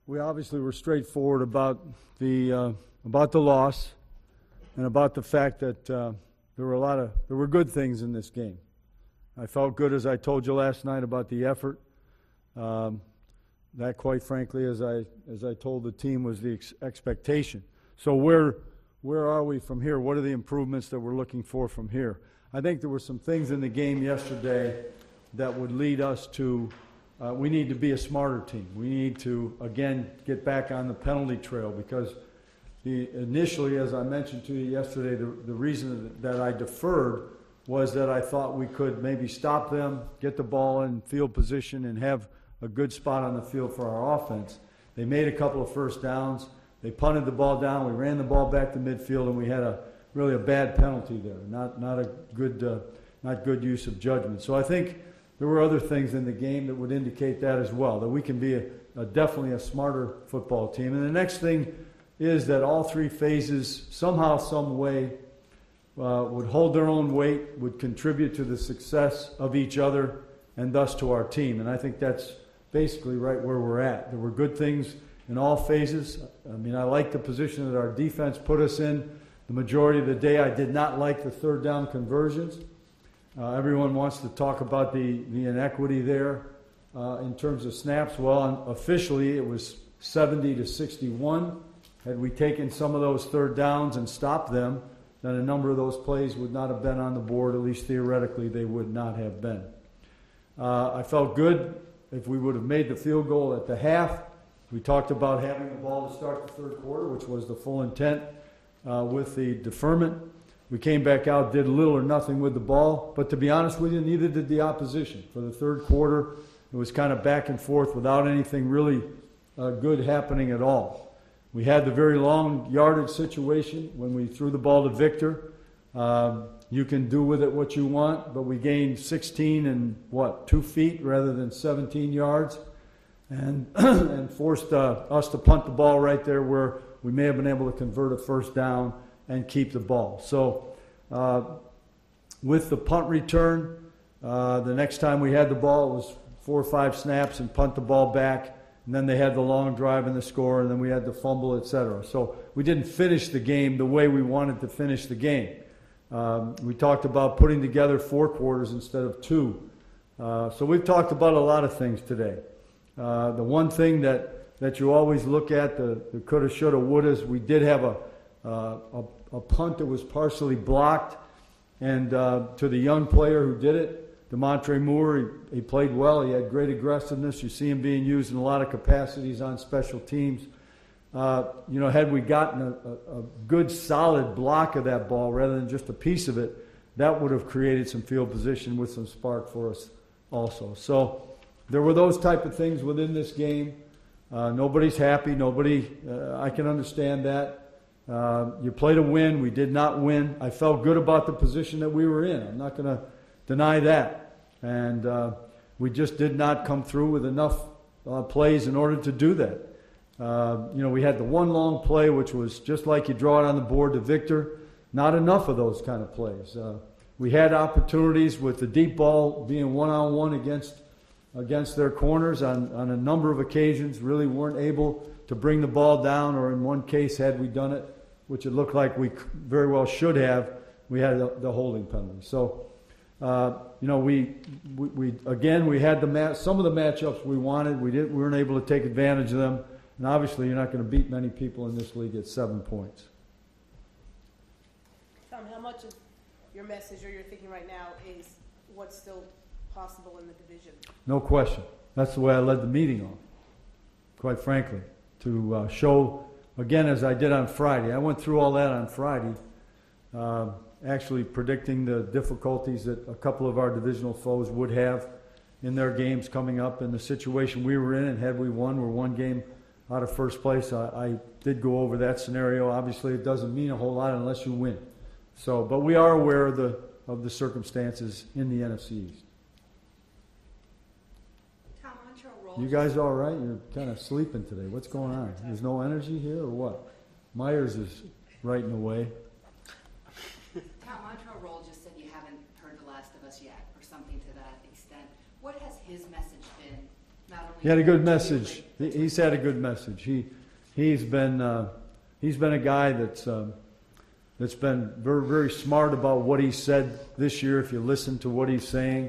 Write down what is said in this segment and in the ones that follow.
we obviously were straightforward about the loss and about the fact that there were good things in this game. I felt good, as I told you last night, about the effort. That, quite frankly, as I told the team, was the expectation. So where are we from here? What are the improvements that we're looking for from here? I think there were some things in the game yesterday that would lead us to we need to be a smarter team. We need to, again, get back on the penalty trail because initially, as I mentioned to you yesterday, the reason that I deferred was that I thought we could maybe stop them, get the ball in field position, and have a good spot on the field for our offense. They made a couple of first downs. They punted the ball down. We ran the ball back to midfield, and we had really a bad penalty there. Not good use of judgment. So I think there were other things in the game that would indicate that as well, that we can be definitely a smarter football team. And the next thing is that all three phases somehow, some way, would hold their own weight, would contribute to the success of each other and thus to our team. And I think that's basically right where we're at. There were good things in all phases. I mean, I like the position that our defense put us in. The majority of the day, I did not like the third down conversions. Everyone wants to talk about the inequity there in terms of snaps. Well, officially, it was 70-61. Had we taken some of those third downs and stopped them, then a number of those plays would not have been on the board, at least theoretically they would not have been. I felt good if we would have made the field goal at the half. We talked about having the ball to start the third quarter, which was the full intent with the deferment. We came back out, did little or nothing with the ball, but to be honest with you, neither did the opposition. For the third quarter, it was kind of back and forth without anything really good happening at all. We had the very long yardage situation when we threw the ball to Victor. You can do with it what you want, but we gained 16 and 2 feet rather than 17 yards, and forced us to punt the ball right there where we may have been able to convert a first down and keep the ball. So with the punt return, the next time we had the ball, it was 4 or 5 snaps and punt the ball back. And then they had the long drive and the score, and then we had the fumble, etc. So we didn't finish the game the way we wanted to finish the game. We talked about putting together 4 quarters instead of 2. So we've talked about a lot of things today. The one thing that you always look at, the coulda, shoulda, wouldas, we did have a punt that was partially blocked, and to the young player who did it, Demontre Moore, he played well. He had great aggressiveness. You see him being used in a lot of capacities on special teams. Had we gotten a good, solid block of that ball rather than just a piece of it, that would have created some field position with some spark for us also. So there were those type of things within this game. Nobody's happy. I can understand that. You play to win. We did not win. I felt good about the position that we were in. I'm not going to deny that. And we just did not come through with enough plays in order to do that. We had the one long play, which was just like you draw it on the board to Victor. Not enough of those kind of plays. We had opportunities with the deep ball being one-on-one against their corners on a number of occasions. Really weren't able to bring the ball down, or in one case, had we done it, which it looked like we very well should have, we had the holding penalty. So, we had some of the matchups we wanted. We weren't able to take advantage of them. And obviously, you're not going to beat many people in this league at 7 points. Tom, how much of your message or your thinking right now is what's still possible in the division? No question. That's the way I led the meeting on, quite frankly, to show, again, as I did on Friday. I went through all that on Friday, actually predicting the difficulties that a couple of our divisional foes would have in their games coming up, and the situation we were in, and had we won, we're one game out of first place. I did go over that scenario. Obviously, it doesn't mean a whole lot unless you win. So, but we are aware of the circumstances in the NFC East. Tom, you guys all right? You're kind of sleeping today. What's going on? There's no energy here, or what? Myers is writing away. Tom, Montrell Roll just said you haven't heard The Last of Us yet, or something to that extent. What has his message been Not only He had a good to you, message. but- He's had a good message. He's been a guy that's been very, very smart about what he said this year. If you listen to what he's saying,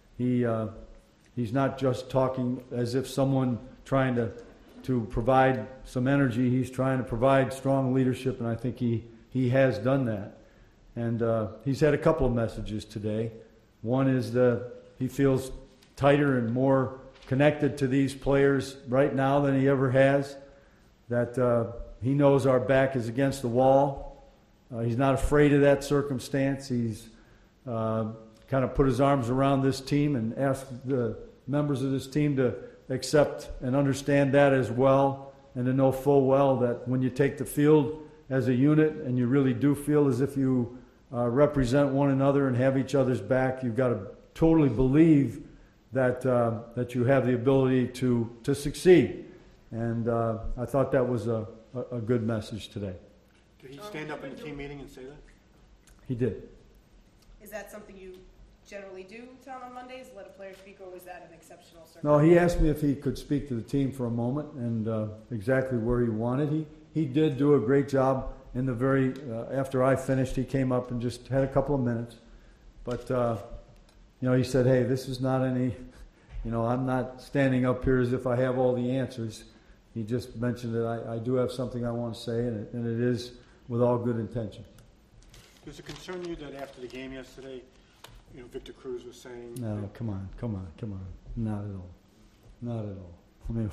he's not just talking as if someone trying to provide some energy. He's trying to provide strong leadership, and I think he has done that. And he's had a couple of messages today. One is that he feels tighter and more connected to these players right now than he ever has, that he knows our back is against the wall. He's not afraid of that circumstance. He's kind of put his arms around this team and asked the members of this team to accept and understand that as well, and to know full well that when you take the field as a unit and you really do feel as if you represent one another and have each other's back, you've got to totally believe that you have the ability to succeed. And I thought that was a good message today. Did he stand up in the team meeting and say that? He did. Is that something you generally do, Tom, on Mondays? Let a player speak, or was that an exceptional circumstance? No, he asked me if he could speak to the team for a moment and exactly where he wanted. He did do a great job in the very, after I finished, he came up and just had a couple of minutes. But, he said, hey, this is not any, I'm not standing up here as if I have all the answers. He just mentioned that I do have something I want to say, and it is with all good intention. Does it concern you that after the game yesterday, Victor Cruz was saying... No, come on. Not at all. Not at all. I mean,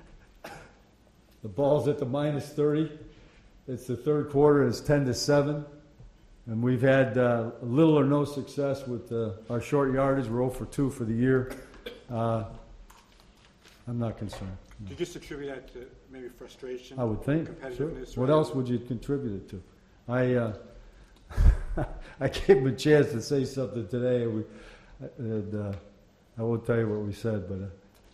the ball's at the minus 30. It's the third quarter. It's 10-7. And we've had little or no success with our short yardage. We're 0 for 2 for the year. I'm not concerned. Do you just attribute that to maybe frustration? I would think. Sure. Competitiveness? What else would you contribute it to? I gave him a chance to say something today. I won't tell you what we said, but...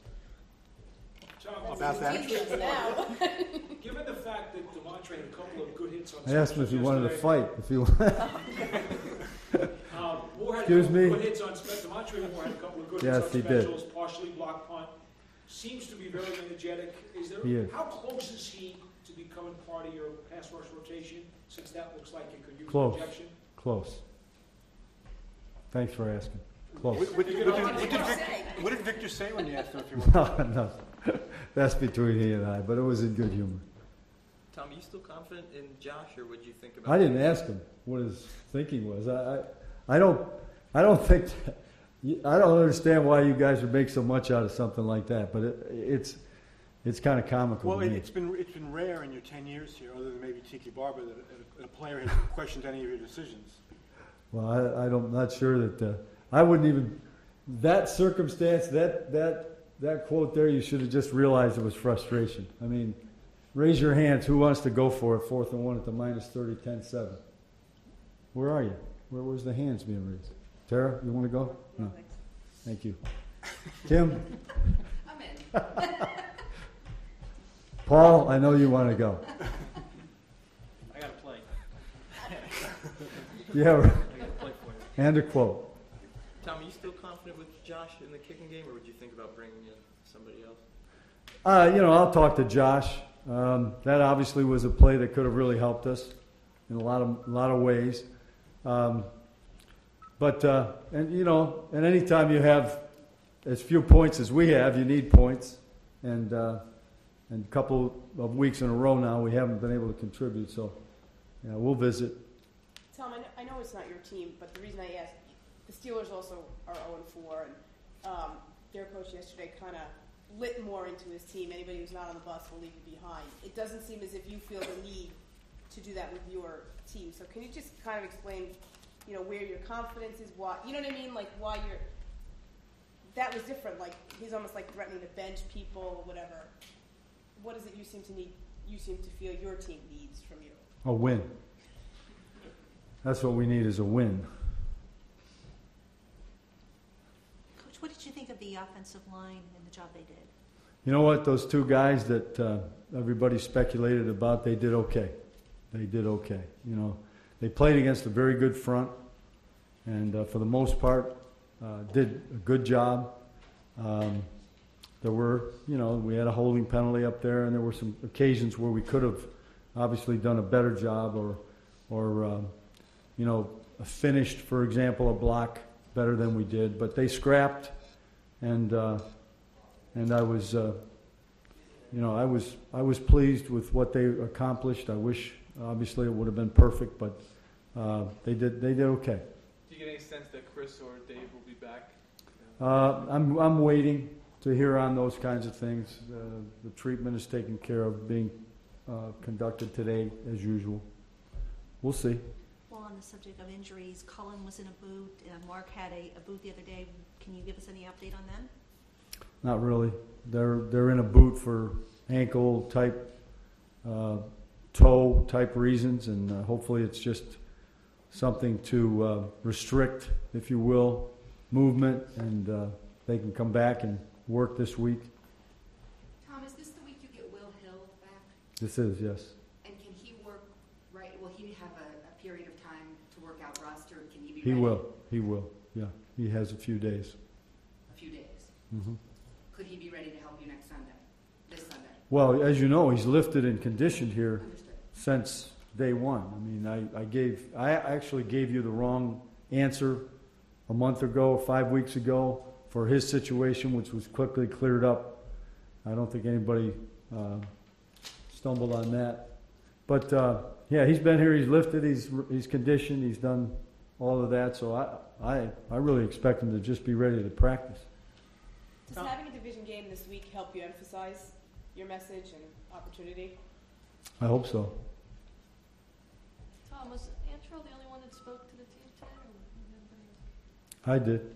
Tom, About that? Details now. given the fact that Demontre had a couple of good hits on I asked him if he wanted to yesterday, fight. If he Moore had Excuse a couple me? of good hits on Demontre Moore had a couple of good Yes, hits on he did. specials, partially blocked punt. Seems to be very energetic. He is. How close is he to becoming part of your pass rush rotation, since that looks like it could use Close. injection? Close. Thanks for asking. Close. What did Victor say when you asked him if he wanted No. That's between he and I, but it was in good humor. Tom, are you still confident in Josh, or would you think about? I didn't ask him what his thinking was. I don't think that, I don't understand why you guys would make so much out of something like that, but it's kind of comical. Well, to me. it's been rare in your 10 years here, other than maybe Tiki Barber, that a player has questioned any of your decisions. Well, I'm not sure that I wouldn't even that circumstance that quote there. You should have just realized it was frustration. I mean, raise your hands. Who wants to go for it? 4th and 1 at the minus 30, 10-7. Where are you? Where's the hands being raised? Tara, you want to go? No. Thank you. Kim, I'm in. Paul, I know you want to go. I got to play. Yeah, I got to play for you. and a quote. Tom, are you still confident with Josh in the kicking game, or would you think about bringing in somebody else? I'll talk to Josh. That obviously was a play that could have really helped us in a lot of ways. And anytime you have as few points as we have, you need points. And a couple of weeks in a row now, we haven't been able to contribute. So, we'll visit. Tom, I know it's not your team, but the reason I asked, the Steelers also are 0-4, and their coach yesterday kind of lit more into his team. Anybody who's not on the bus will leave you behind. It doesn't seem as if you feel the need to do that with your team. So can you just kind of explain, where your confidence is, why, you know what I mean? Like why that was different. Like he's almost like threatening to bench people or whatever. What is it you seem to need? You seem to feel your team needs from you. A win. That's what we need is a win. Coach, what did you think of the offensive line and the job they did? You know what? Those two guys that everybody speculated about, they did okay. They did okay. They played against a very good front, and for the most part, did a good job. There were, we had a holding penalty up there, and there were some occasions where we could have obviously done a better job or finished, for example, a block better than we did. But they scrapped, and I was, I was pleased with what they accomplished. I wish, obviously, it would have been perfect, but they did okay. Do you get any sense that Chris or Dave will be back? I'm waiting to hear on those kinds of things. The treatment is taken care of, being conducted today as usual. We'll see. Well, on the subject of injuries, Cullen was in a boot, and Mark had a boot the other day. Can you give us any update on them? Not really. They're in a boot for ankle type, toe type reasons, and hopefully it's just something to restrict, if you will, movement, and they can come back and work this week. Tom, is this the week you get Will Hill back? This is, yes. And can he work, right, will he have a period of time to work out roster? Can he be He ready? will, yeah. He has a few days. A few days. Mm-hmm. Could he be ready to help you next Sunday, this Sunday? Well, as you know, he's lifted and conditioned here Understood. since day one. I mean, I actually gave you the wrong answer a month ago, 5 weeks ago, for his situation, which was quickly cleared up. I don't think anybody stumbled on that. But yeah, he's been here. He's lifted. He's conditioned. He's done all of that. So I really expect him to just be ready to practice. Does having a division game this week help you emphasize your message and opportunity? I hope so. Tom, was Antro the only one that spoke to the team today? Or was anybody else? I did.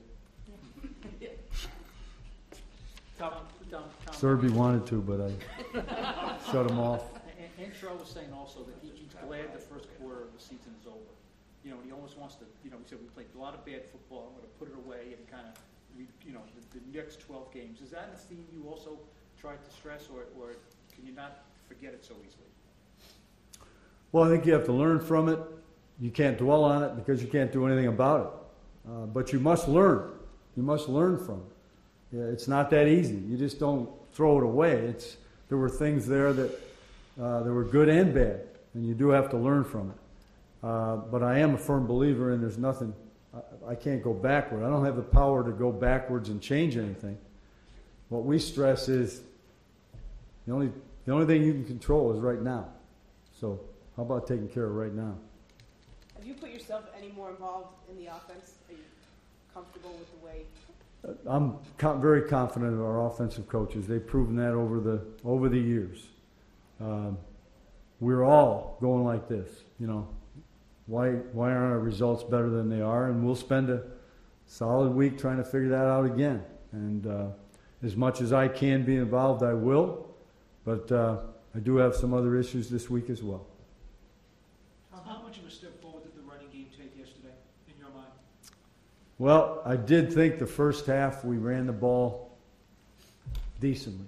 Tom, Serby wanted to, but I shut him off. Antro was saying also that he's glad the first quarter of the season is over. He almost wants to, he said we played a lot of bad football. I'm going to put it away and kind of, the next 12 games. Is that a theme you also tried to stress, or can you not forget it so easily? Well, I think you have to learn from it. You can't dwell on it because you can't do anything about it. But you must learn. You must learn from it. Yeah, it's not that easy. You just don't throw it away. There were things there that there were good and bad, and you do have to learn from it. But I am a firm believer in there's nothing. I can't go backward. I don't have the power to go backwards and change anything. What we stress is the only thing you can control is right now. So how about taking care of right now? Have you put yourself any more involved in the offense? Are you comfortable with the way? I'm very confident of our offensive coaches. They've proven that over the years. We're all going like this, Why aren't our results better than they are? And we'll spend a solid week trying to figure that out again. And as much as I can be involved, I will. But I do have some other issues this week as well. Tom, how much of a step forward did the running game take yesterday, in your mind? Well, I did think the first half we ran the ball decently,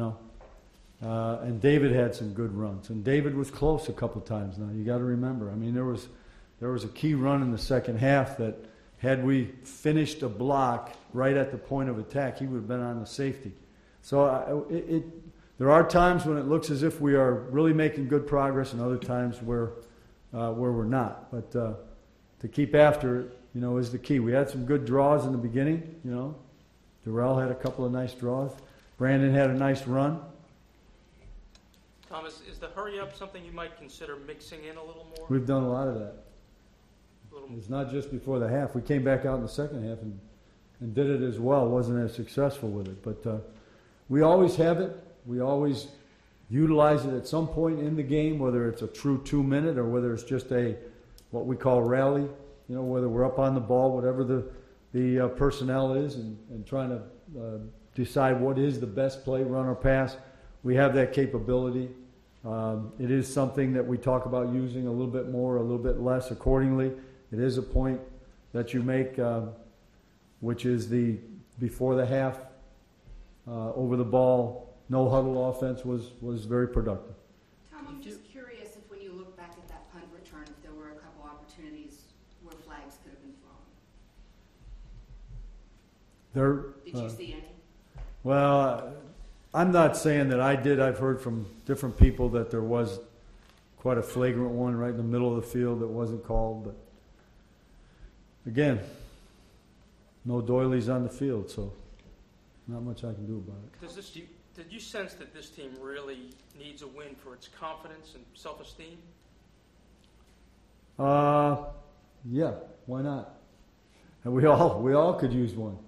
and David had some good runs. And David was close a couple times now. You got to remember. I mean, there was a key run in the second half that had we finished a block right at the point of attack, he would have been on the safety. So there are times when it looks as if we are really making good progress, and other times where we're not. But to keep after it, is the key. We had some good draws in the beginning. Darrell had a couple of nice draws. Brandon had a nice run. Thomas, is the hurry up something you might consider mixing in a little more? We've done a lot of that. It's not just before the half. We came back out in the second half and did it as well. Wasn't as successful with it. But we always have it. We always utilize it at some point in the game, whether it's a true 2-minute or whether it's just what we call rally, whether we're up on the ball, whatever the personnel is, and trying to decide what is the best play, run or pass. We have that capability. It is something that we talk about using a little bit more, a little bit less accordingly. It is a point that you make, which is the before the half, over the ball, no huddle offense was very productive. Tom, I'm just curious if when you look back at that punt return, if there were a couple opportunities where flags could have been thrown. Did you see any? Well, I'm not saying that I did. I've heard from different people that there was quite a flagrant one right in the middle of the field that wasn't called. But again, no doilies on the field, so not much I can do about it. Did you sense that this team really needs a win for its confidence and self-esteem? Yeah, why not? And we all could use one.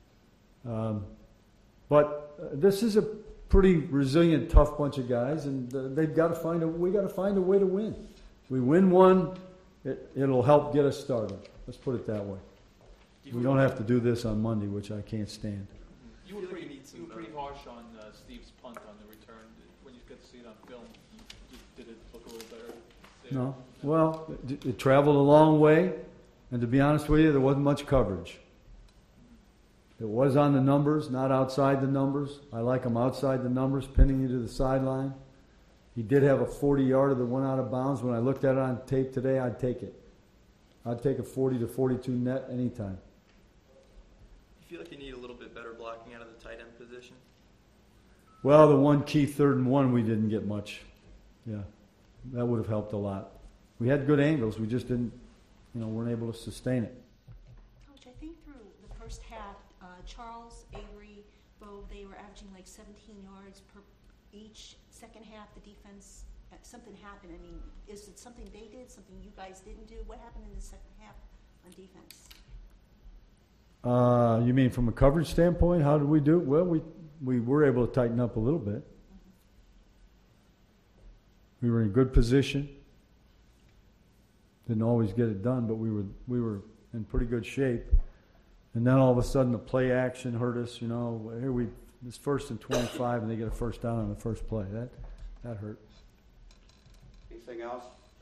But this is a pretty resilient, tough bunch of guys, and they've got to find we got to find a way to win. If we win one, it'll help get us started. Let's put it that way. We don't have to do this on Monday, which I can't stand. You were pretty harsh on Steve's punt on the return. When you got to see it on film, did it look a little better there? No. Well, it traveled a long way, and to be honest with you, there wasn't much coverage. It was on the numbers, not outside the numbers. I like him outside the numbers, pinning you to the sideline. He did have a 40-yarder that went out of bounds. When I looked at it on tape today, I'd take it. I'd take a 40 to 42 net anytime. You feel like you need a little bit better blocking out of the tight end position? Well, the one key 3rd and 1, we didn't get much. Yeah, that would have helped a lot. We had good angles. We just didn't, weren't able to sustain it. Coach, I think through the first half, Charles, Avery, Bo, they were averaging like 17 yards per each. Second half, the defense, something happened. I mean, is it something they did, something you guys didn't do? What happened in the second half on defense? You mean from a coverage standpoint? How did we do it? Well, we were able to tighten up a little bit. We were in good position. Didn't always get it done, but we were in pretty good shape. And then all of a sudden, the play action hurt us. Here it's 1st and 25, and they get a first down on the first play. That hurt. Anything else?